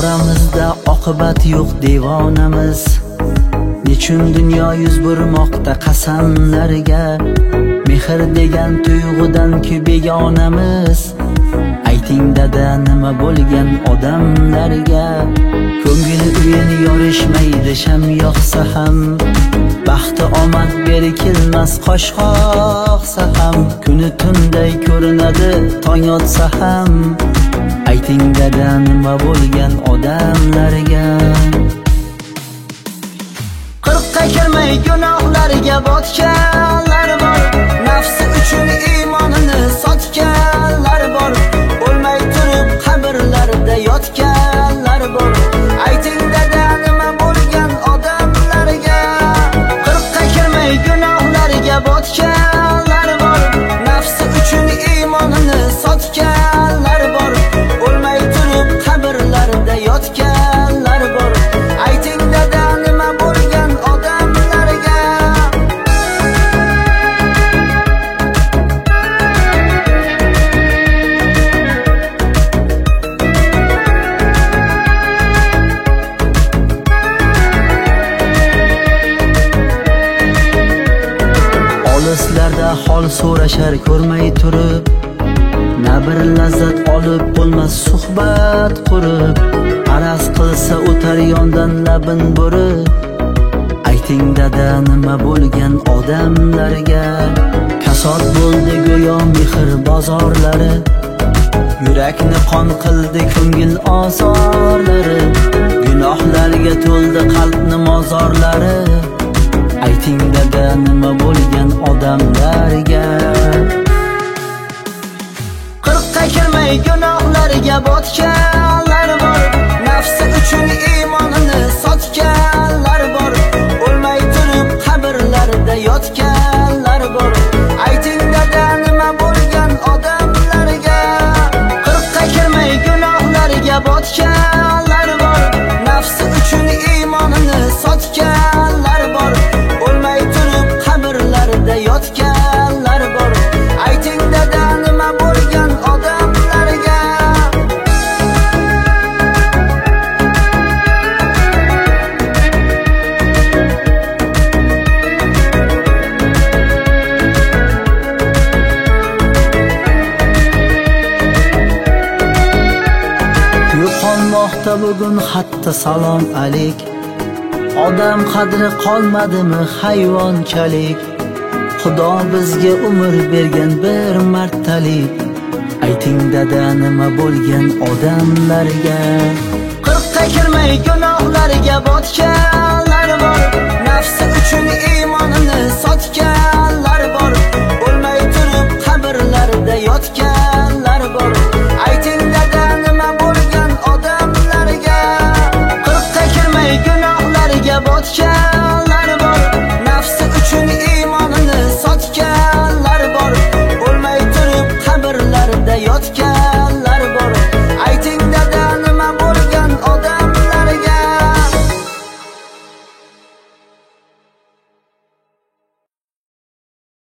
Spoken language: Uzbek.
Oramizda oqibat yo'q devonamiz. Nechun dunyo yuz burmoqda qasamlarga, mehr degan tuyg'udan-ku begonamiz. Ayting dada, nima bo'lgan odamlarga? Ko'ngil uyini yorishmaydi sham yoqsa ham, baxti omad beri kelmas qosh qoqsa ham, kuni tunday ko'rinadi tong otsa ham. Ayting dada, nima bo'lgan odamlarga? Qirqqa kirmay gunohlarga botganlar bor, nafsi uchun iymonini sotganlar bor, o'lmay turib qabrlarda yotganlar bor. Ayting dada, nima bo'lgan odamlarga? Qirqqa kirmay gunohlarga botganlar bor, nafsi uchun iymonini sotganlar bor, o'lmay turib qabrlarda yotganlar bor. Ayting dada, nima bo'lgan odamlarga? Olislarda hol so'rashar ko'rmay turib, na bir lazzat olib bo'lmas suhbat qurib, araz qilsa o'tar yondan labin burib. Ayting dada, nima bo'lgan odamlarga? Kasod bo'ldi go'yo mehr bozorlari, yurakni qon qildi ko'ngil ozorlari, gunohlarga to'ldi qalbni mozorlari. Ayting dada, nima bo'lgan odamlarga? Qirqqa kirmay gunohlarga botganlar bor, nafsi uchun iymonini sotganlar bor, o'lmay turib qabrlarda yotganlar bor. Ayting dada, nima bo'lgan odamlarga? Qirqqa kirmay gunohlarga botganlar bor, nafsi uchun iymonini sotganlar bor, o'lmay turib qabrlarda yotganlar bor. Ayting dada, nima bo'lgan odamlarga? Yo'qolmoqda bugun hatto salom alik, odam qadri qolmadimi hayvonchalik? Xudo bizga umr bergan bir martalik. Ayting dada, nima bo'lgan odamlarga? Qirqqa kirmay gunohlarga botganlar bor, nafsi uchun iymonini sotganlar bor, o'lmay turib qabrlarda yotganlar bor.